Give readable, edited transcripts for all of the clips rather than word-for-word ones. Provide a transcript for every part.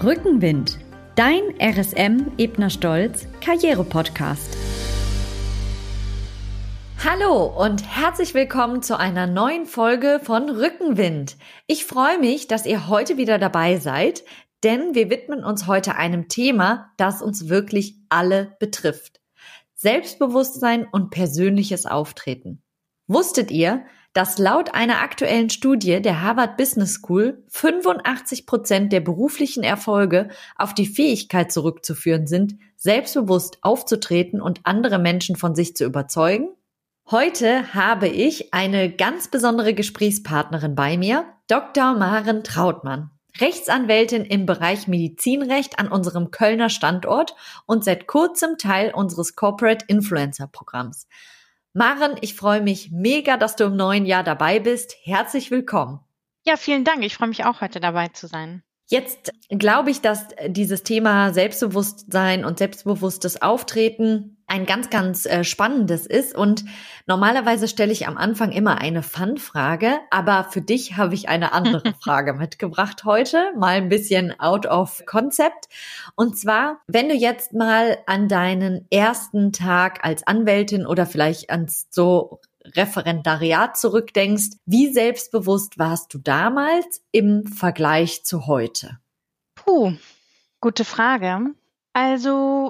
Rückenwind, dein RSM Ebner Stolz Karriere-Podcast. Hallo und herzlich willkommen zu einer neuen Folge von Rückenwind. Ich freue mich, dass ihr heute wieder dabei seid, denn wir widmen uns heute einem Thema, das uns wirklich alle betrifft. Selbstbewusstsein und persönliches Auftreten. Wusstet ihr, dass laut einer aktuellen Studie der Harvard Business School 85% der beruflichen Erfolge auf die Fähigkeit zurückzuführen sind, selbstbewusst aufzutreten und andere Menschen von sich zu überzeugen? Heute habe ich eine ganz besondere Gesprächspartnerin bei mir, Dr. Maren Trautmann, Rechtsanwältin im Bereich Medizinrecht an unserem Kölner Standort und seit kurzem Teil unseres Corporate Influencer Programms. Maren, ich freue mich mega, dass du im neuen Jahr dabei bist. Herzlich willkommen. Ja, vielen Dank. Ich freue mich auch, heute dabei zu sein. Jetzt glaube ich, dass dieses Thema Selbstbewusstsein und selbstbewusstes Auftreten ein ganz, ganz spannendes ist. Und normalerweise stelle ich am Anfang immer eine Fun-Frage, aber für dich habe ich eine andere Frage mitgebracht heute, mal ein bisschen out of concept. Und zwar, wenn du jetzt mal an deinen ersten Tag als Anwältin oder vielleicht ans so Referendariat zurückdenkst, wie selbstbewusst warst du damals im Vergleich zu heute? Gute Frage. Also,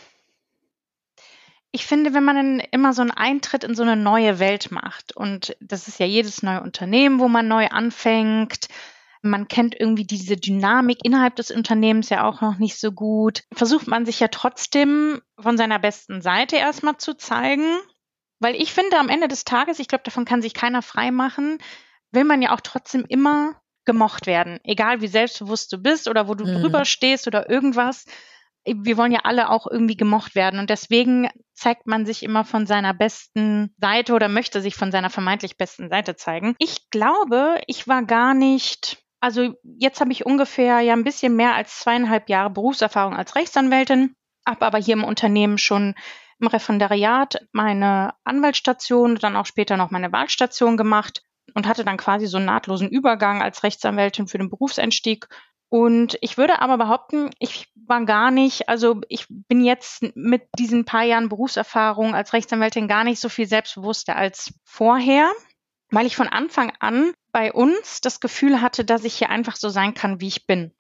ich finde, wenn man immer so einen Eintritt in so eine neue Welt macht, und das ist ja jedes neue Unternehmen, wo man neu anfängt, man kennt irgendwie diese Dynamik innerhalb des Unternehmens ja auch noch nicht so gut, versucht man sich ja trotzdem von seiner besten Seite erstmal zu zeigen. Weil ich finde, am Ende des Tages, ich glaube, davon kann sich keiner frei machen, will man ja auch trotzdem immer gemocht werden. Egal wie selbstbewusst du bist oder wo du drüber stehst oder irgendwas. Wir wollen ja alle auch irgendwie gemocht werden. Und deswegen zeigt man sich immer von seiner besten Seite oder möchte sich von seiner vermeintlich besten Seite zeigen. Ich glaube, ich war gar nicht, also jetzt habe ich ungefähr ja ein bisschen mehr als 2,5 Jahre Berufserfahrung als Rechtsanwältin, habe aber hier im Unternehmen schon im Referendariat meine Anwaltsstation, dann auch später noch meine Wahlstation gemacht und hatte dann quasi so einen nahtlosen Übergang als Rechtsanwältin für den Berufseinstieg. Und ich würde aber behaupten, ich bin jetzt mit diesen paar Jahren Berufserfahrung als Rechtsanwältin gar nicht so viel selbstbewusster als vorher, weil ich von Anfang an bei uns das Gefühl hatte, dass ich hier einfach so sein kann, wie ich bin.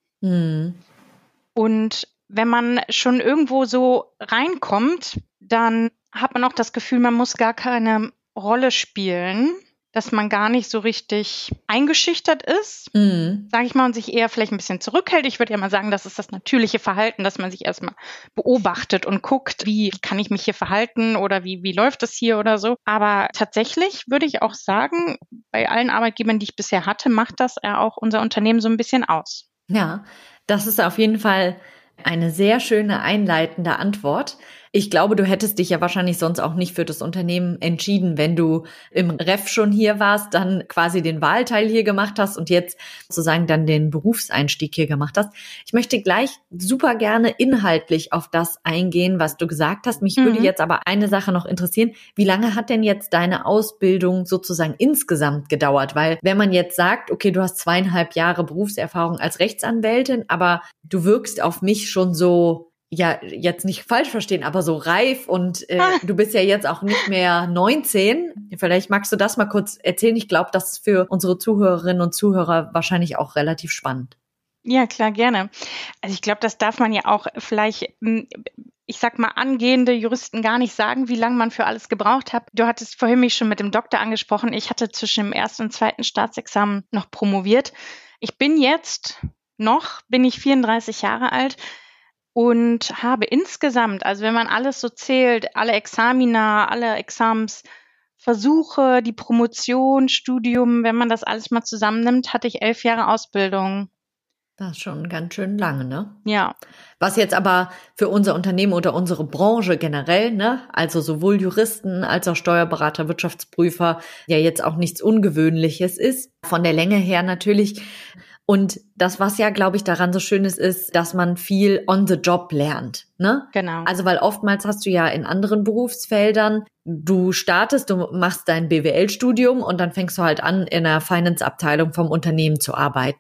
Und wenn man schon irgendwo so reinkommt, dann hat man auch das Gefühl, man muss gar keine Rolle spielen, dass man gar nicht so richtig eingeschüchtert ist, sage ich mal, und sich eher vielleicht ein bisschen zurückhält. Ich würde ja mal sagen, das ist das natürliche Verhalten, dass man sich erstmal beobachtet und guckt, wie kann ich mich hier verhalten oder wie läuft das hier oder so. Aber tatsächlich würde ich auch sagen, bei allen Arbeitgebern, die ich bisher hatte, macht das ja auch unser Unternehmen so ein bisschen aus. Ja, das ist auf jeden Fall eine sehr schöne einleitende Antwort. Ich glaube, du hättest dich ja wahrscheinlich sonst auch nicht für das Unternehmen entschieden, wenn du im Ref schon hier warst, dann quasi den Wahlteil hier gemacht hast und jetzt sozusagen dann den Berufseinstieg hier gemacht hast. Ich möchte gleich super gerne inhaltlich auf das eingehen, was du gesagt hast. Mich würde jetzt aber eine Sache noch interessieren. Wie lange hat denn jetzt deine Ausbildung sozusagen insgesamt gedauert? Weil wenn man jetzt sagt, okay, du hast 2,5 Jahre Berufserfahrung als Rechtsanwältin, aber du wirkst auf mich schon so, ja, jetzt nicht falsch verstehen, aber so reif und du bist ja jetzt auch nicht mehr 19. Vielleicht magst du das mal kurz erzählen. Ich glaube, das ist für unsere Zuhörerinnen und Zuhörer wahrscheinlich auch relativ spannend. Ja, klar, gerne. Also ich glaube, das darf man ja auch vielleicht, ich sag mal, angehende Juristen gar nicht sagen, wie lange man für alles gebraucht hat. Du hattest vorhin mich schon mit dem Doktor angesprochen. Ich hatte zwischen dem ersten und zweiten Staatsexamen noch promoviert. Ich bin 34 Jahre alt. Und habe insgesamt, also wenn man alles so zählt, alle Examina, alle Examensversuche, die Promotion, Studium, wenn man das alles mal zusammennimmt, hatte ich 11 Jahre Ausbildung. Das ist schon ganz schön lange, ne? Ja. Was jetzt aber für unser Unternehmen oder unsere Branche generell, ne, also sowohl Juristen als auch Steuerberater, Wirtschaftsprüfer, ja jetzt auch nichts Ungewöhnliches ist. Von der Länge her natürlich. Und das, was ja, glaube ich, daran so schön ist, dass man viel on the job lernt, ne? Genau. Also, weil oftmals hast du ja in anderen Berufsfeldern, du machst dein BWL-Studium und dann fängst du halt an, in der Finance-Abteilung vom Unternehmen zu arbeiten.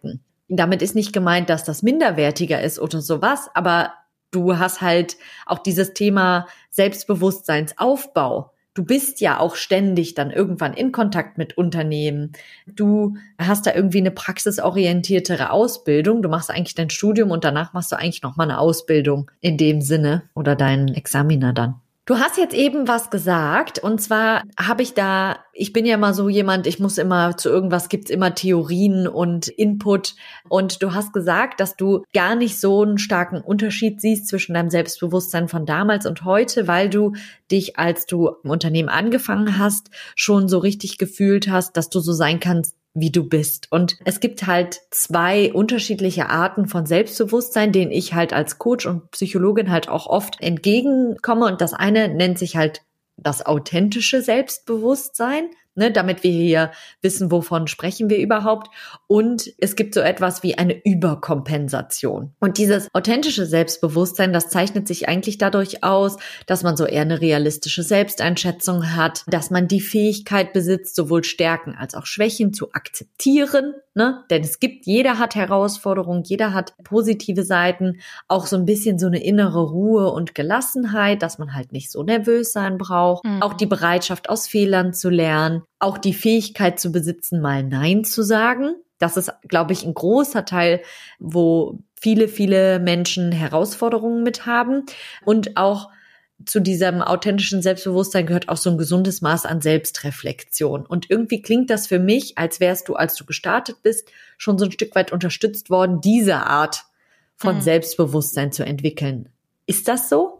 damit ist nicht gemeint, dass das minderwertiger ist oder sowas, aber du hast halt auch dieses Thema Selbstbewusstseinsaufbau. Du bist ja auch ständig dann irgendwann in Kontakt mit Unternehmen. Du hast da irgendwie eine praxisorientiertere Ausbildung. Du machst eigentlich dein Studium und danach machst du eigentlich nochmal eine Ausbildung in dem Sinne oder deinen Examiner dann. Du hast jetzt eben was gesagt und zwar ich bin ja immer so jemand, ich muss immer zu irgendwas, gibt's immer Theorien und Input und du hast gesagt, dass du gar nicht so einen starken Unterschied siehst zwischen deinem Selbstbewusstsein von damals und heute, weil du dich, als du im Unternehmen angefangen hast, schon so richtig gefühlt hast, dass du so sein kannst, wie du bist. Und es gibt halt 2 unterschiedliche Arten von Selbstbewusstsein, denen ich halt als Coach und Psychologin halt auch oft entgegenkomme. Und das eine nennt sich halt das authentische Selbstbewusstsein, ne, damit wir hier wissen, wovon sprechen wir überhaupt. Und es gibt so etwas wie eine Überkompensation. Und dieses authentische Selbstbewusstsein, das zeichnet sich eigentlich dadurch aus, dass man so eher eine realistische Selbsteinschätzung hat, dass man die Fähigkeit besitzt, sowohl Stärken als auch Schwächen zu akzeptieren, ne? Denn jeder hat Herausforderungen, jeder hat positive Seiten, auch so ein bisschen so eine innere Ruhe und Gelassenheit, dass man halt nicht so nervös sein braucht, auch die Bereitschaft, aus Fehlern zu lernen, auch die Fähigkeit zu besitzen, mal Nein zu sagen. Das ist, glaube ich, ein großer Teil, wo viele Menschen Herausforderungen mit haben. Und auch zu diesem authentischen Selbstbewusstsein gehört auch so ein gesundes Maß an Selbstreflexion. Und irgendwie klingt das für mich, als wärst du, als du gestartet bist, schon so ein Stück weit unterstützt worden, diese Art von Selbstbewusstsein zu entwickeln. Ist das so?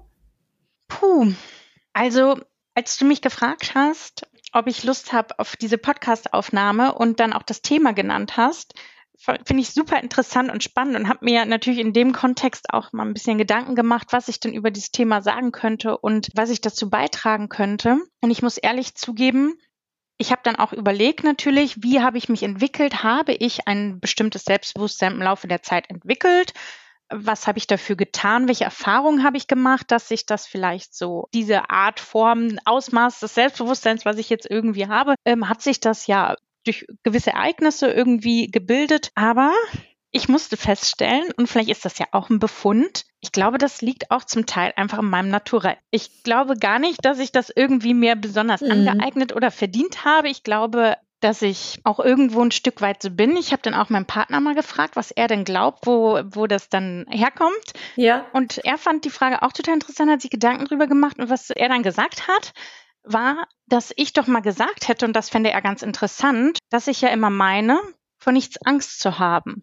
Also als du mich gefragt hast, ob ich Lust habe auf diese Podcast-Aufnahme und dann auch das Thema genannt hast, finde ich super interessant und spannend und habe mir natürlich in dem Kontext auch mal ein bisschen Gedanken gemacht, was ich denn über dieses Thema sagen könnte und was ich dazu beitragen könnte. Und ich muss ehrlich zugeben, ich habe dann auch überlegt natürlich, wie habe ich mich entwickelt? Habe ich ein bestimmtes Selbstbewusstsein im Laufe der Zeit entwickelt? Was habe ich dafür getan? Welche Erfahrungen habe ich gemacht, dass sich das vielleicht so, diese Art, Form, Ausmaß des Selbstbewusstseins, was ich jetzt irgendwie habe, hat sich das ja durch gewisse Ereignisse irgendwie gebildet. Aber ich musste feststellen, und vielleicht ist das ja auch ein Befund, ich glaube, das liegt auch zum Teil einfach in meinem Naturell. Ich glaube gar nicht, dass ich das irgendwie mir besonders angeeignet oder verdient habe. Ich glaube, dass ich auch irgendwo ein Stück weit so bin. Ich habe dann auch meinen Partner mal gefragt, was er denn glaubt, wo das dann herkommt. Ja. Und er fand die Frage auch total interessant, hat sich Gedanken drüber gemacht. Und was er dann gesagt hat, war, dass ich doch mal gesagt hätte, und das fände er ganz interessant, dass ich ja immer meine, vor nichts Angst zu haben.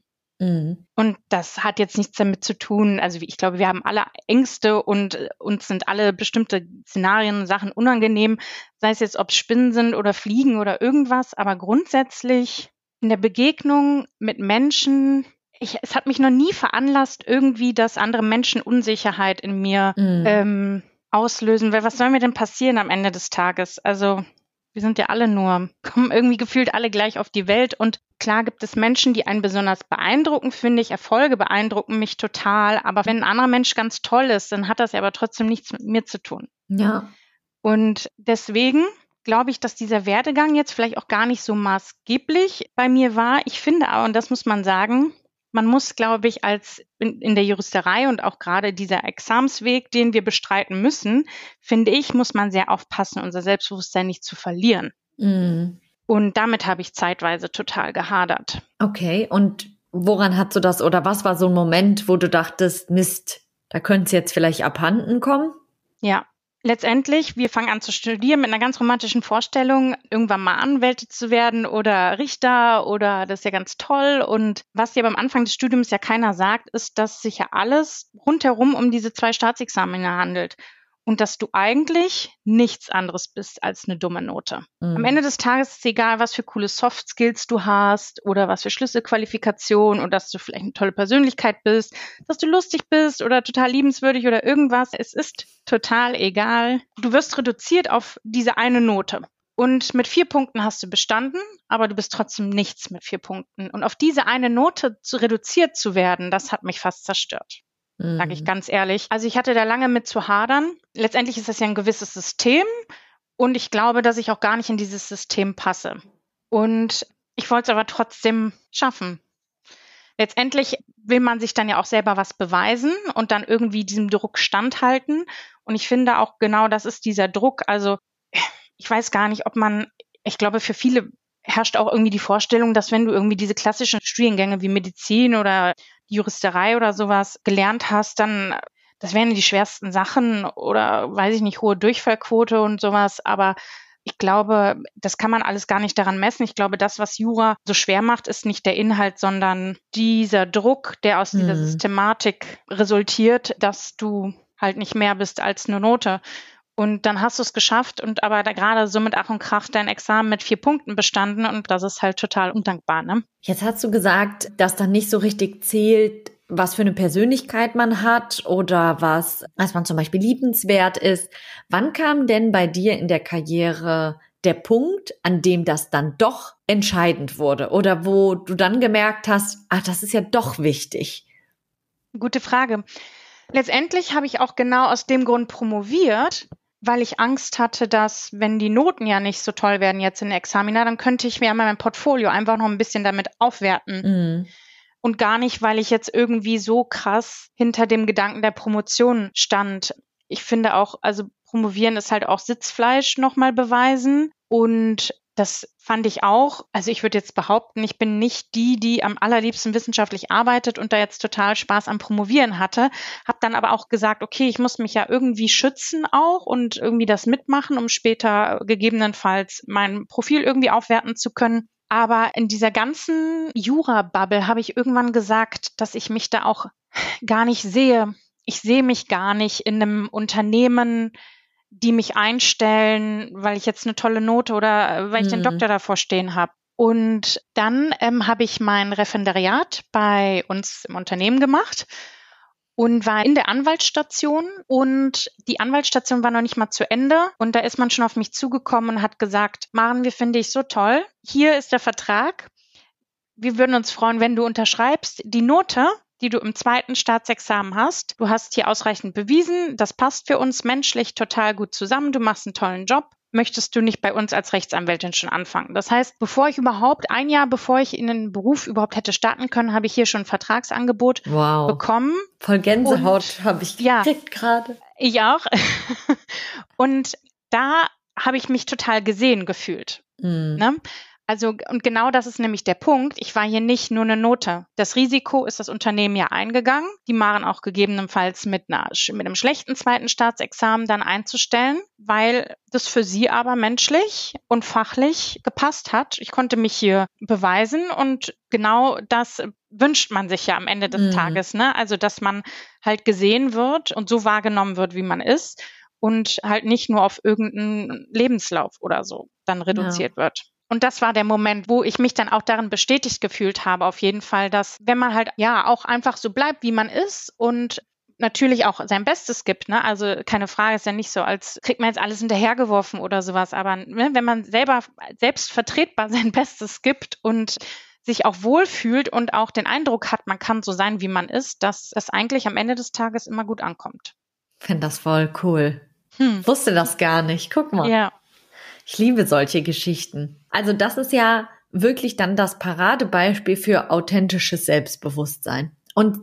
Und das hat jetzt nichts damit zu tun, also ich glaube, wir haben alle Ängste und uns sind alle bestimmte Szenarien, Sachen unangenehm, sei es jetzt, ob es Spinnen sind oder Fliegen oder irgendwas, aber grundsätzlich in der Begegnung mit Menschen, es hat mich noch nie veranlasst, irgendwie, dass andere Menschen Unsicherheit in mir auslösen, weil was soll mir denn passieren am Ende des Tages? Also wir sind ja kommen irgendwie gefühlt alle gleich auf die Welt und klar gibt es Menschen, die einen besonders beeindrucken, finde ich. Erfolge beeindrucken mich total. Aber wenn ein anderer Mensch ganz toll ist, dann hat das ja aber trotzdem nichts mit mir zu tun. Ja. Und deswegen glaube ich, dass dieser Werdegang jetzt vielleicht auch gar nicht so maßgeblich bei mir war. Ich finde aber, und das muss man sagen, man muss, glaube ich, als in der Juristerei und auch gerade dieser Examensweg, den wir bestreiten müssen, finde ich, muss man sehr aufpassen, unser Selbstbewusstsein nicht zu verlieren. Und damit habe ich zeitweise total gehadert. Okay, und woran hast du das oder was war so ein Moment, wo du dachtest, Mist, da könnte es jetzt vielleicht abhanden kommen? Ja, letztendlich, wir fangen an zu studieren mit einer ganz romantischen Vorstellung, irgendwann mal Anwälte zu werden oder Richter oder das ist ja ganz toll. Und was dir beim Anfang des Studiums ja keiner sagt, ist, dass sich ja alles rundherum um diese 2 Staatsexamina handelt. Und dass du eigentlich nichts anderes bist als eine dumme Note. Am Ende des Tages ist es egal, was für coole Soft Skills du hast oder was für Schlüsselqualifikationen oder dass du vielleicht eine tolle Persönlichkeit bist, dass du lustig bist oder total liebenswürdig oder irgendwas. Es ist total egal. Du wirst reduziert auf diese eine Note. Und mit 4 Punkten hast du bestanden, aber du bist trotzdem nichts mit 4 Punkten. Und auf diese eine Note reduziert zu werden, das hat mich fast zerstört. Sage ich ganz ehrlich. Also ich hatte da lange mit zu hadern. Letztendlich ist das ja ein gewisses System und ich glaube, dass ich auch gar nicht in dieses System passe. Und ich wollte es aber trotzdem schaffen. letztendlich will man sich dann ja auch selber was beweisen und dann irgendwie diesem Druck standhalten. Und ich finde auch genau, das ist dieser Druck. Also ich weiß gar nicht, ich glaube, für viele herrscht auch irgendwie die Vorstellung, dass wenn du irgendwie diese klassischen Studiengänge wie Medizin oder die Juristerei oder sowas gelernt hast, dann, das wären die schwersten Sachen oder, weiß ich nicht, hohe Durchfallquote und sowas. Aber ich glaube, das kann man alles gar nicht daran messen. Ich glaube, das, was Jura so schwer macht, ist nicht der Inhalt, sondern dieser Druck, der aus dieser Systematik resultiert, dass du halt nicht mehr bist als eine Note. Und dann hast du es geschafft und aber da gerade so mit Ach und Krach dein Examen mit 4 Punkten bestanden und das ist halt total undankbar, ne? Jetzt hast du gesagt, dass dann nicht so richtig zählt, was für eine Persönlichkeit man hat oder was man zum Beispiel liebenswert ist. Wann kam denn bei dir in der Karriere der Punkt, an dem das dann doch entscheidend wurde oder wo du dann gemerkt hast, das ist ja doch wichtig? Gute Frage. Letztendlich habe ich auch genau aus dem Grund promoviert, weil ich Angst hatte, dass, wenn die Noten ja nicht so toll werden jetzt in der Examina, dann könnte ich mir mein Portfolio einfach noch ein bisschen damit aufwerten. Und gar nicht, weil ich jetzt irgendwie so krass hinter dem Gedanken der Promotion stand. Ich finde auch, also promovieren ist halt auch Sitzfleisch nochmal beweisen. Und das fand ich auch, also ich würde jetzt behaupten, ich bin nicht die am allerliebsten wissenschaftlich arbeitet und da jetzt total Spaß am Promovieren hatte. Habe dann aber auch gesagt, okay, ich muss mich ja irgendwie schützen auch und irgendwie das mitmachen, um später gegebenenfalls mein Profil irgendwie aufwerten zu können. Aber in dieser ganzen Jura-Bubble habe ich irgendwann gesagt, dass ich mich da auch gar nicht sehe. Ich sehe mich gar nicht in einem Unternehmen, die mich einstellen, weil ich jetzt eine tolle Note oder weil ich den Doktor davor stehen habe. Und dann habe ich mein Referendariat bei uns im Unternehmen gemacht und war in der Anwaltsstation und die Anwaltsstation war noch nicht mal zu Ende und da ist man schon auf mich zugekommen und hat gesagt, Maren, wir finden dich so toll, hier ist der Vertrag, wir würden uns freuen, wenn du unterschreibst, die Note, die du im 2. Staatsexamen hast, du hast hier ausreichend bewiesen, das passt für uns menschlich total gut zusammen, du machst einen tollen Job, möchtest du nicht bei uns als Rechtsanwältin schon anfangen? Das heißt, ein Jahr bevor ich in den Beruf überhaupt hätte starten können, habe ich hier schon ein Vertragsangebot bekommen. Voll Gänsehaut habe ich gekriegt gerade. Ich auch. Und da habe ich mich total gesehen gefühlt. Ne? Also, und genau das ist nämlich der Punkt. Ich war hier nicht nur eine Note. Das Risiko ist das Unternehmen ja eingegangen, die Maren auch gegebenenfalls mit einem schlechten 2. Staatsexamen dann einzustellen, weil das für sie aber menschlich und fachlich gepasst hat. Ich konnte mich hier beweisen und genau das wünscht man sich ja am Ende des Tages, ne? Also, dass man halt gesehen wird und so wahrgenommen wird, wie man ist und halt nicht nur auf irgendeinen Lebenslauf oder so dann reduziert wird. Und das war der Moment, wo ich mich dann auch darin bestätigt gefühlt habe, auf jeden Fall, dass wenn man halt ja auch einfach so bleibt, wie man ist und natürlich auch sein Bestes gibt, ne? Also keine Frage, ist ja nicht so, als kriegt man jetzt alles hinterhergeworfen oder sowas, aber ne, wenn man selbst vertretbar sein Bestes gibt und sich auch wohlfühlt und auch den Eindruck hat, man kann so sein, wie man ist, dass das eigentlich am Ende des Tages immer gut ankommt. Ich finde das voll cool. Wusste das gar nicht. Guck mal. Ja. Ich liebe solche Geschichten. Also das ist ja wirklich dann das Paradebeispiel für authentisches Selbstbewusstsein. Und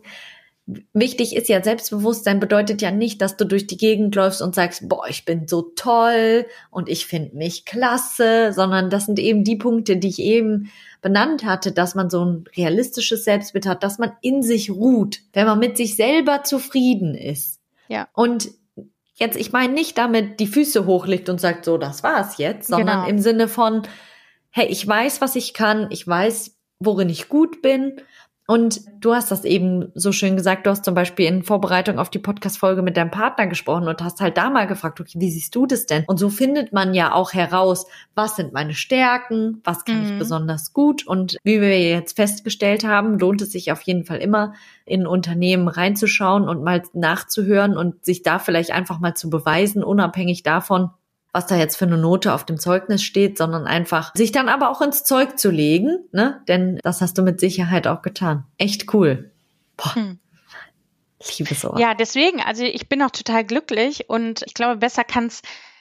wichtig ist ja, Selbstbewusstsein bedeutet ja nicht, dass du durch die Gegend läufst und sagst, boah, ich bin so toll und ich finde mich klasse, sondern das sind eben die Punkte, die ich eben benannt hatte, dass man so ein realistisches Selbstbild hat, dass man in sich ruht, wenn man mit sich selber zufrieden ist. Ja. Und jetzt, ich meine nicht damit die Füße hochlegt und sagt, so, das war's jetzt, sondern im Sinne von, hey, ich weiß, was ich kann, ich weiß, worin ich gut bin. Und du hast das eben so schön gesagt, du hast zum Beispiel in Vorbereitung auf die Podcast-Folge mit deinem Partner gesprochen und hast halt da mal gefragt, okay, wie siehst du das denn? Und so findet man ja auch heraus, was sind meine Stärken, was kann ich besonders gut. Und wie wir jetzt festgestellt haben, lohnt es sich auf jeden Fall immer, in Unternehmen reinzuschauen und mal nachzuhören und sich da vielleicht einfach mal zu beweisen, unabhängig davon, was da jetzt für eine Note auf dem Zeugnis steht, sondern einfach sich dann aber auch ins Zeug zu legen, ne? Denn das hast du mit Sicherheit auch getan. Echt cool. Boah. Ich liebe sowas. Ja, deswegen, also ich bin auch total glücklich und ich glaube, besser kann es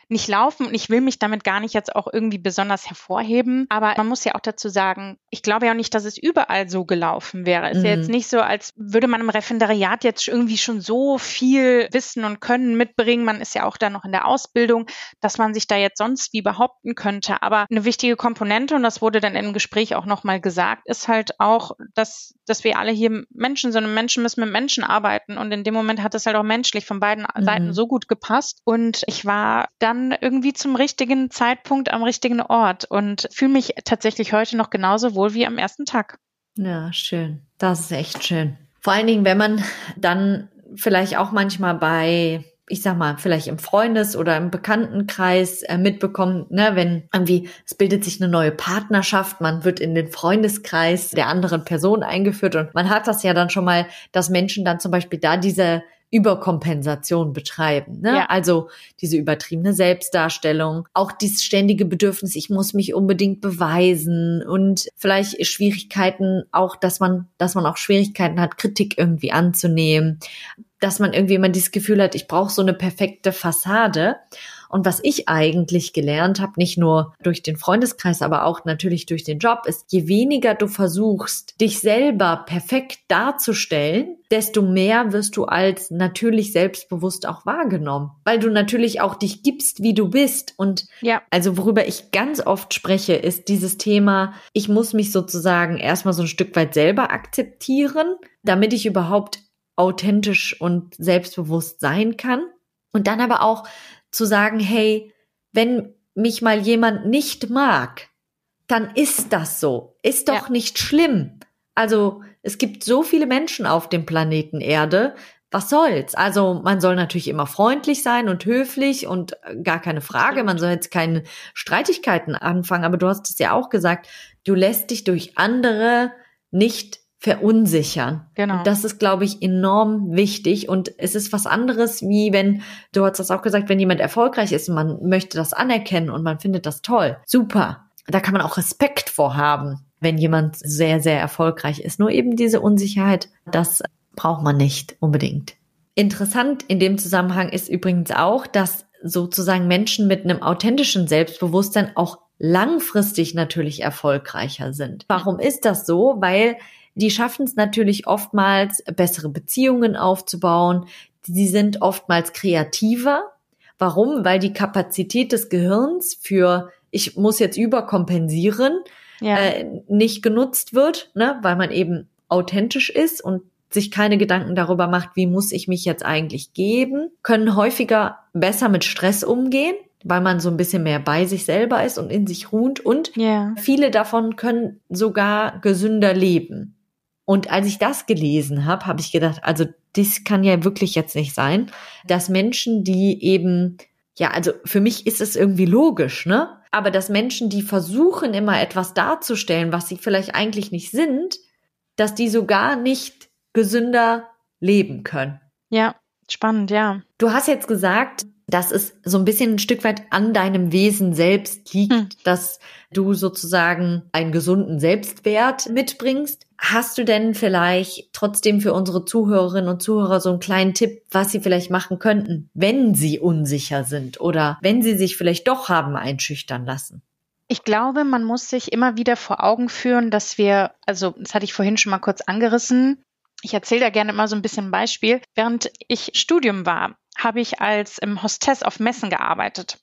nicht laufen und ich will mich damit gar nicht jetzt auch irgendwie besonders hervorheben. Aber man muss ja auch dazu sagen, ich glaube ja auch nicht, dass es überall so gelaufen wäre. Es ist ja jetzt nicht so, als würde man im Referendariat jetzt irgendwie schon so viel Wissen und Können mitbringen. Man ist ja auch da noch in der Ausbildung, dass man sich da jetzt sonst wie behaupten könnte. Aber eine wichtige Komponente, und das wurde dann im Gespräch auch nochmal gesagt, ist halt auch, dass wir alle hier Menschen sind und Menschen müssen mit Menschen arbeiten. Und in dem Moment hat es halt auch menschlich von beiden Seiten so gut gepasst. Und ich war dann irgendwie zum richtigen Zeitpunkt am richtigen Ort und fühle mich tatsächlich heute noch genauso wohl wie am ersten Tag. Ja, schön. Das ist echt schön. Vor allen Dingen, wenn man dann vielleicht auch manchmal bei, ich sag mal, vielleicht im Freundes- oder im Bekanntenkreis mitbekommt, ne, wenn irgendwie, es bildet sich eine neue Partnerschaft, man wird in den Freundeskreis der anderen Person eingeführt und man hat das ja dann schon mal, dass Menschen dann zum Beispiel da diese Überkompensation betreiben, ne? Ja. Also diese übertriebene Selbstdarstellung, auch dieses ständige Bedürfnis, ich muss mich unbedingt beweisen und vielleicht Schwierigkeiten auch, dass man auch Schwierigkeiten hat, Kritik irgendwie anzunehmen, dass man irgendwie immer dieses Gefühl hat, ich brauche so eine perfekte Fassade. Und was ich eigentlich gelernt habe, nicht nur durch den Freundeskreis, aber auch natürlich durch den Job, ist, je weniger du versuchst, dich selber perfekt darzustellen, desto mehr wirst du als natürlich selbstbewusst auch wahrgenommen. Weil du natürlich auch dich gibst, wie du bist. Und also worüber ich ganz oft spreche, ist dieses Thema, ich muss mich sozusagen erstmal so ein Stück weit selber akzeptieren, damit ich überhaupt authentisch und selbstbewusst sein kann. Und dann aber auch zu sagen, hey, wenn mich mal jemand nicht mag, dann ist das so. Ist doch nicht schlimm. Also es gibt so viele Menschen auf dem Planeten Erde. Was soll's? Also man soll natürlich immer freundlich sein und höflich und gar keine Frage. Man soll jetzt keine Streitigkeiten anfangen. Aber du hast es ja auch gesagt, du lässt dich durch andere nicht verunsichern. Genau. Und das ist, glaube ich, enorm wichtig. Und es ist was anderes, wie wenn, du hast das auch gesagt, wenn jemand erfolgreich ist und man möchte das anerkennen und man findet das toll. Super. Da kann man auch Respekt vor haben, wenn jemand sehr, sehr erfolgreich ist. Nur eben diese Unsicherheit, das braucht man nicht unbedingt. Interessant in dem Zusammenhang ist übrigens auch, dass sozusagen Menschen mit einem authentischen Selbstbewusstsein auch langfristig natürlich erfolgreicher sind. Warum ist das so? Weil die schaffen es natürlich oftmals, bessere Beziehungen aufzubauen. Sie sind oftmals kreativer. Warum? Weil die Kapazität des Gehirns für, ich muss jetzt überkompensieren, nicht genutzt wird, ne? Weil man eben authentisch ist und sich keine Gedanken darüber macht, wie muss ich mich jetzt eigentlich geben, können häufiger besser mit Stress umgehen, weil man so ein bisschen mehr bei sich selber ist und in sich ruht. Und viele davon können sogar gesünder leben. Und als ich das gelesen habe, habe ich gedacht, also das kann ja wirklich jetzt nicht sein, dass Menschen, die eben, ja, also für mich ist es irgendwie logisch, ne? Aber dass Menschen, die versuchen, immer etwas darzustellen, was sie vielleicht eigentlich nicht sind, dass die sogar nicht gesünder leben können. Ja, spannend, ja. Du hast jetzt gesagt, dass es so ein bisschen ein Stück weit an deinem Wesen selbst liegt, dass du sozusagen einen gesunden Selbstwert mitbringst. Hast du denn vielleicht trotzdem für unsere Zuhörerinnen und Zuhörer so einen kleinen Tipp, was sie vielleicht machen könnten, wenn sie unsicher sind oder wenn sie sich vielleicht doch haben einschüchtern lassen? Ich glaube, man muss sich immer wieder vor Augen führen, dass wir, also das hatte ich vorhin schon mal kurz angerissen, ich erzähle da gerne immer so ein bisschen ein Beispiel. Während ich Studium war, habe ich als Hostess auf Messen gearbeitet.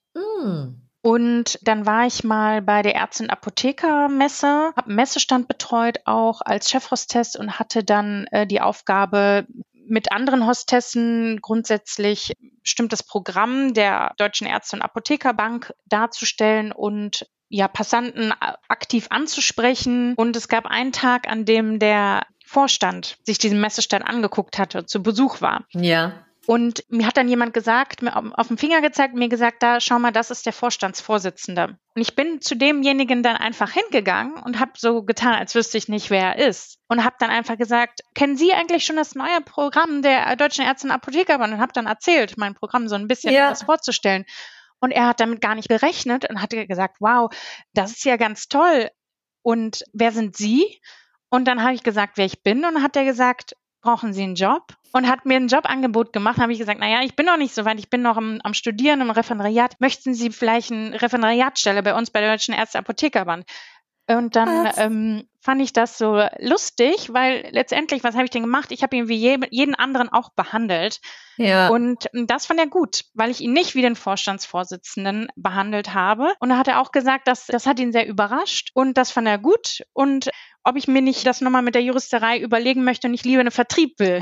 Und dann war ich mal bei der Ärzte- und Apothekermesse, habe einen Messestand betreut, auch als Chefhostess und hatte dann die Aufgabe, mit anderen Hostessen grundsätzlich bestimmtes Programm der Deutschen Ärzte- und Apothekerbank darzustellen und Passanten aktiv anzusprechen. Und es gab einen Tag, an dem der Vorstand sich diesen Messestand angeguckt hatte, zu Besuch war. Ja. Und mir hat dann jemand gesagt, mir auf den Finger gezeigt, mir gesagt, da, schau mal, das ist der Vorstandsvorsitzende. Und ich bin zu demjenigen dann einfach hingegangen und habe so getan, als wüsste ich nicht, wer er ist. Und habe dann einfach gesagt, kennen Sie eigentlich schon das neue Programm der Deutschen Ärzte- und Apothekerband? Und habe dann erzählt, mein Programm so ein bisschen etwas vorzustellen. Und er hat damit gar nicht gerechnet und hat gesagt, wow, das ist ja ganz toll. Und wer sind Sie? Und dann habe ich gesagt, wer ich bin. Und dann hat er gesagt, brauchen Sie einen Job? Und hat mir ein Jobangebot gemacht, habe ich gesagt, naja, ich bin noch nicht so weit, ich bin noch am Studieren, im Referendariat. Möchten Sie vielleicht eine Referendariatsstelle bei uns bei der Deutschen Ärzte-Apothekerband? Und dann fand ich das so lustig, weil letztendlich, was habe ich denn gemacht? Ich habe ihn wie jeden anderen auch behandelt. Ja. Und das fand er gut, weil ich ihn nicht wie den Vorstandsvorsitzenden behandelt habe. Und da hat er auch gesagt, das hat ihn sehr überrascht und das fand er gut. Und ob ich mir nicht das nochmal mit der Juristerei überlegen möchte und ich lieber einen Vertrieb will.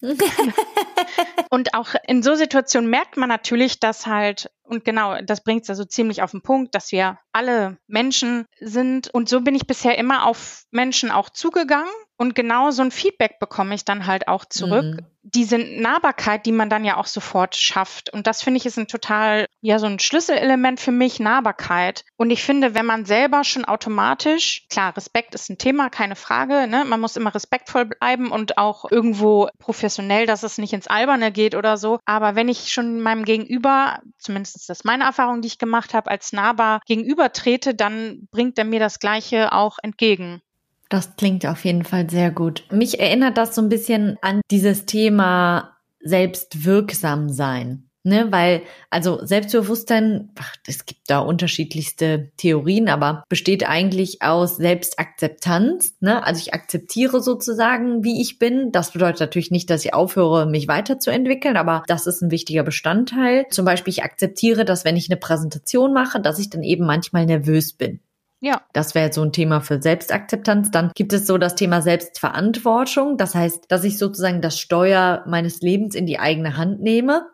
Und auch in so Situationen merkt man natürlich, dass halt, und genau, das bringt es ja so ziemlich auf den Punkt, dass wir alle Menschen sind. Und so bin ich bisher immer auf Menschen auch zugegangen. Und genau so ein Feedback bekomme ich dann halt auch zurück. Diese Nahbarkeit, die man dann ja auch sofort schafft. Und das finde ich ist so ein Schlüsselelement für mich, Nahbarkeit. Und ich finde, wenn man selber schon automatisch, klar, Respekt ist ein Thema, keine Frage, ne? Man muss immer respektvoll bleiben und auch irgendwo professionell, dass es nicht ins Alberne geht oder so. Aber wenn ich schon meinem Gegenüber, zumindest ist das meine Erfahrung, die ich gemacht habe, als nahbar gegenüber trete, dann bringt er mir das Gleiche auch entgegen. Das klingt auf jeden Fall sehr gut. Mich erinnert das so ein bisschen an dieses Thema selbstwirksam sein, ne? Weil, also Selbstbewusstsein, es gibt da unterschiedlichste Theorien, aber besteht eigentlich aus Selbstakzeptanz, ne? Also ich akzeptiere sozusagen, wie ich bin. Das bedeutet natürlich nicht, dass ich aufhöre, mich weiterzuentwickeln, aber das ist ein wichtiger Bestandteil. Zum Beispiel, ich akzeptiere, dass wenn ich eine Präsentation mache, dass ich dann eben manchmal nervös bin. Ja. Das wäre so ein Thema für Selbstakzeptanz. Dann gibt es so das Thema Selbstverantwortung. Das heißt, dass ich sozusagen das Steuer meines Lebens in die eigene Hand nehme.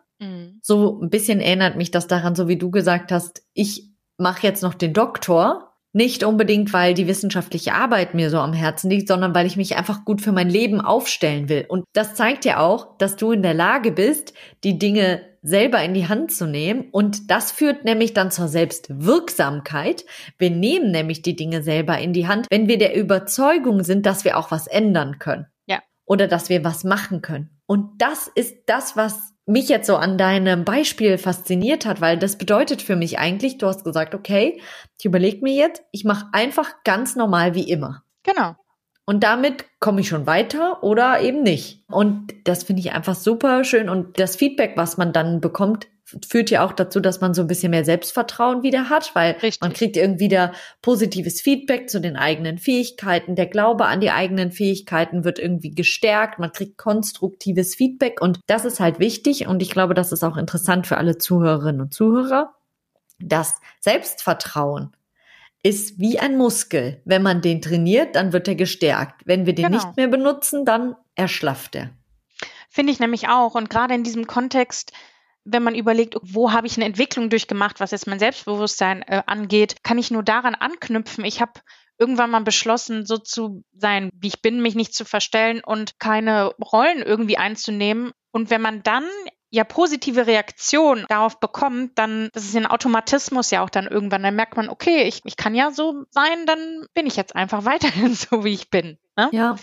So ein bisschen erinnert mich das daran, so wie du gesagt hast, ich mache jetzt noch den Doktor. Nicht unbedingt, weil die wissenschaftliche Arbeit mir so am Herzen liegt, sondern weil ich mich einfach gut für mein Leben aufstellen will. Und das zeigt ja auch, dass du in der Lage bist, die Dinge selber in die Hand zu nehmen. Und das führt nämlich dann zur Selbstwirksamkeit. Wir nehmen nämlich die Dinge selber in die Hand, wenn wir der Überzeugung sind, dass wir auch was ändern können. Ja. Oder dass wir was machen können. Und das ist das, was mich jetzt so an deinem Beispiel fasziniert hat, weil das bedeutet für mich eigentlich, du hast gesagt, okay, ich überlege mir jetzt, ich mache einfach ganz normal wie immer. Genau. Und damit komme ich schon weiter oder eben nicht. Und das finde ich einfach super schön. Und das Feedback, was man dann bekommt, führt ja auch dazu, dass man so ein bisschen mehr Selbstvertrauen wieder hat, weil man kriegt irgendwie wieder positives Feedback zu den eigenen Fähigkeiten. Der Glaube an die eigenen Fähigkeiten wird irgendwie gestärkt. Man kriegt konstruktives Feedback und das ist halt wichtig. Und ich glaube, das ist auch interessant für alle Zuhörerinnen und Zuhörer. Das Selbstvertrauen ist wie ein Muskel. Wenn man den trainiert, dann wird er gestärkt. Wenn wir den nicht mehr benutzen, dann erschlafft er. Finde ich nämlich auch. Und gerade in diesem Kontext, wenn man überlegt, wo habe ich eine Entwicklung durchgemacht, was jetzt mein Selbstbewusstsein angeht, kann ich nur daran anknüpfen. Ich habe irgendwann mal beschlossen, so zu sein, wie ich bin, mich nicht zu verstellen und keine Rollen irgendwie einzunehmen. Und wenn man dann ja positive Reaktion darauf bekommt, dann, das ist ein Automatismus ja auch dann irgendwann, dann merkt man, okay, ich kann ja so sein, dann bin ich jetzt einfach weiterhin so, wie ich bin. Ne? Ja.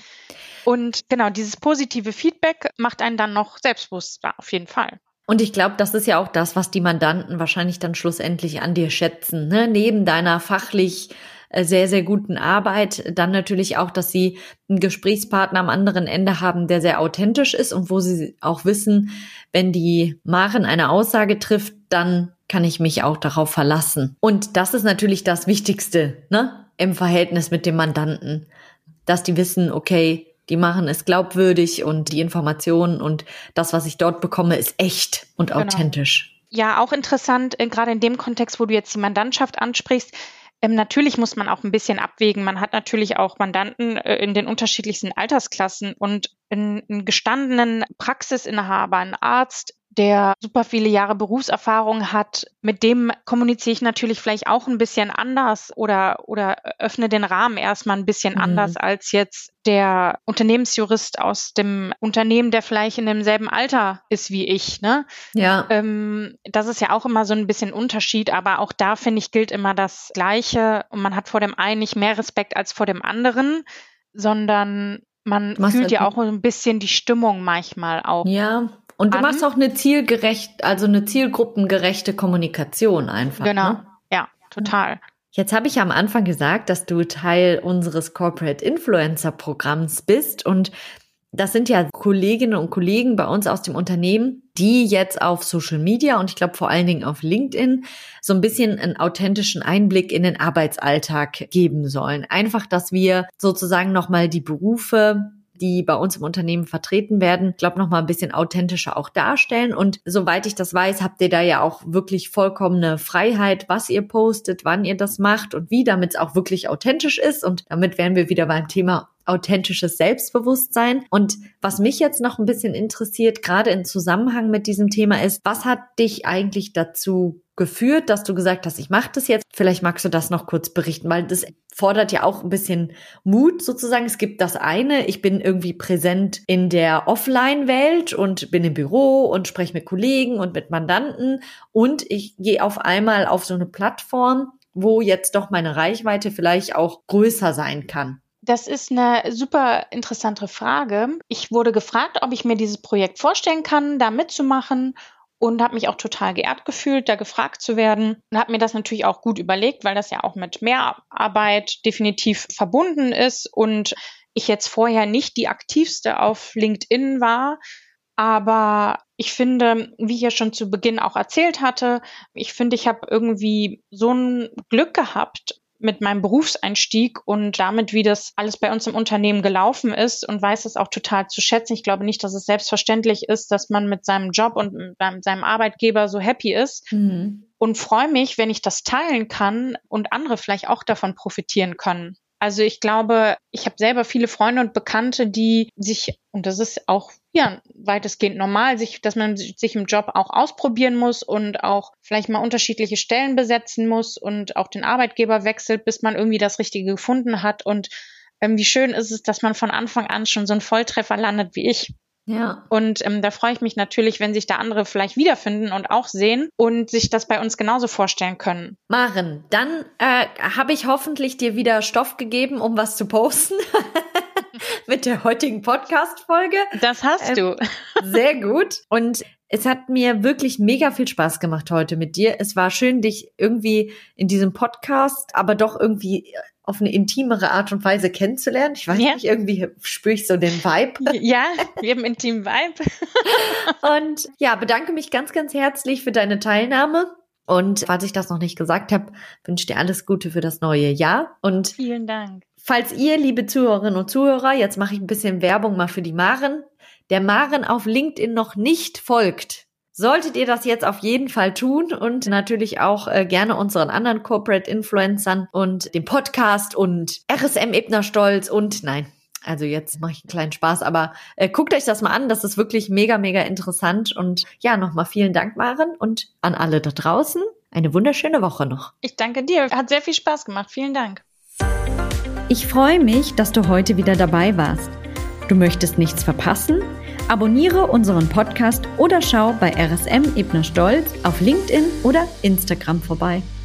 Und genau, dieses positive Feedback macht einen dann noch selbstbewusster, auf jeden Fall. Und ich glaube, das ist ja auch das, was die Mandanten wahrscheinlich dann schlussendlich an dir schätzen, ne? Neben deiner fachlich sehr, sehr guten Arbeit, dann natürlich auch, dass sie einen Gesprächspartner am anderen Ende haben, der sehr authentisch ist und wo sie auch wissen, wenn die Maren eine Aussage trifft, dann kann ich mich auch darauf verlassen. Und das ist natürlich das Wichtigste, ne? Im Verhältnis mit dem Mandanten, dass die wissen, okay, die Maren ist glaubwürdig und die Informationen und das, was ich dort bekomme, ist echt und authentisch. Ja, auch interessant, gerade in dem Kontext, wo du jetzt die Mandantschaft ansprichst. Natürlich muss man auch ein bisschen abwägen. Man hat natürlich auch Mandanten in den unterschiedlichsten Altersklassen und einen gestandenen Praxisinhaber, einen Arzt, der super viele Jahre Berufserfahrung hat, mit dem kommuniziere ich natürlich vielleicht auch ein bisschen anders oder öffne den Rahmen erstmal ein bisschen anders als jetzt der Unternehmensjurist aus dem Unternehmen, der vielleicht in demselben Alter ist wie ich, ne? Ja. Das ist ja auch immer so ein bisschen Unterschied, aber auch da, finde ich, gilt immer das Gleiche und man hat vor dem einen nicht mehr Respekt als vor dem anderen, sondern man fühlt ja auch ein bisschen die Stimmung manchmal auch. Ja. Und du machst auch eine zielgruppengerechte Kommunikation einfach. Genau, ne? Ja, total. Jetzt habe ich am Anfang gesagt, dass du Teil unseres Corporate Influencer Programms bist und das sind ja Kolleginnen und Kollegen bei uns aus dem Unternehmen, die jetzt auf Social Media und ich glaube vor allen Dingen auf LinkedIn so ein bisschen einen authentischen Einblick in den Arbeitsalltag geben sollen. Einfach, dass wir sozusagen nochmal die Berufe, die bei uns im Unternehmen vertreten werden, ich glaube, nochmal ein bisschen authentischer auch darstellen. Und soweit ich das weiß, habt ihr da ja auch wirklich vollkommene Freiheit, was ihr postet, wann ihr das macht und wie, damit es auch wirklich authentisch ist. Und damit wären wir wieder beim Thema authentisches Selbstbewusstsein. Und was mich jetzt noch ein bisschen interessiert, gerade im Zusammenhang mit diesem Thema ist, was hat dich eigentlich dazu geführt, dass du gesagt hast, ich mache das jetzt? Vielleicht magst du das noch kurz berichten, weil das fordert ja auch ein bisschen Mut sozusagen. Es gibt das eine, ich bin irgendwie präsent in der Offline-Welt und bin im Büro und spreche mit Kollegen und mit Mandanten und ich gehe auf einmal auf so eine Plattform, wo jetzt doch meine Reichweite vielleicht auch größer sein kann. Das ist eine super interessante Frage. Ich wurde gefragt, ob ich mir dieses Projekt vorstellen kann, da mitzumachen. Und habe mich auch total geehrt gefühlt, da gefragt zu werden. Und habe mir das natürlich auch gut überlegt, weil das ja auch mit Mehrarbeit definitiv verbunden ist. Und ich jetzt vorher nicht die aktivste auf LinkedIn war. Aber ich finde, wie ich ja schon zu Beginn auch erzählt hatte, ich finde, ich habe irgendwie so ein Glück gehabt mit meinem Berufseinstieg und damit, wie das alles bei uns im Unternehmen gelaufen ist und weiß es auch total zu schätzen. Ich glaube nicht, dass es selbstverständlich ist, dass man mit seinem Job und mit seinem Arbeitgeber so happy ist und freue mich, wenn ich das teilen kann und andere vielleicht auch davon profitieren können. Also ich glaube, ich habe selber viele Freunde und Bekannte, die sich, und das ist auch weitestgehend normal, dass man sich im Job auch ausprobieren muss und auch vielleicht mal unterschiedliche Stellen besetzen muss und auch den Arbeitgeber wechselt, bis man irgendwie das Richtige gefunden hat. Und wie schön ist es, dass man von Anfang an schon so einen Volltreffer landet wie ich. Ja. Und da freue ich mich natürlich, wenn sich da andere vielleicht wiederfinden und auch sehen und sich das bei uns genauso vorstellen können. Maren, dann habe ich hoffentlich dir wieder Stoff gegeben, um was zu posten mit der heutigen Podcast-Folge. Das hast du. Sehr gut. Und es hat mir wirklich mega viel Spaß gemacht heute mit dir. Es war schön, dich irgendwie in diesem Podcast, aber doch irgendwie auf eine intimere Art und Weise kennenzulernen. Ich weiß nicht, irgendwie spüre ich so den Vibe. Ja, wir haben einen intimen Vibe. Und ja, bedanke mich ganz, ganz herzlich für deine Teilnahme. Und falls ich das noch nicht gesagt habe, wünsche dir alles Gute für das neue Jahr. Und vielen Dank. Falls ihr, liebe Zuhörerinnen und Zuhörer, jetzt mache ich ein bisschen Werbung mal für die Maren, der Maren auf LinkedIn noch nicht folgt, solltet ihr das jetzt auf jeden Fall tun und natürlich auch gerne unseren anderen Corporate Influencern und dem Podcast und RSM Ebner-Stolz und also jetzt mache ich einen kleinen Spaß, aber guckt euch das mal an, das ist wirklich mega, mega interessant und ja, nochmal vielen Dank, Maren, und an alle da draußen eine wunderschöne Woche noch. Ich danke dir, hat sehr viel Spaß gemacht, vielen Dank. Ich freue mich, dass du heute wieder dabei warst. Du möchtest nichts verpassen? Abonniere unseren Podcast oder schau bei RSM Ebner Stolz auf LinkedIn oder Instagram vorbei.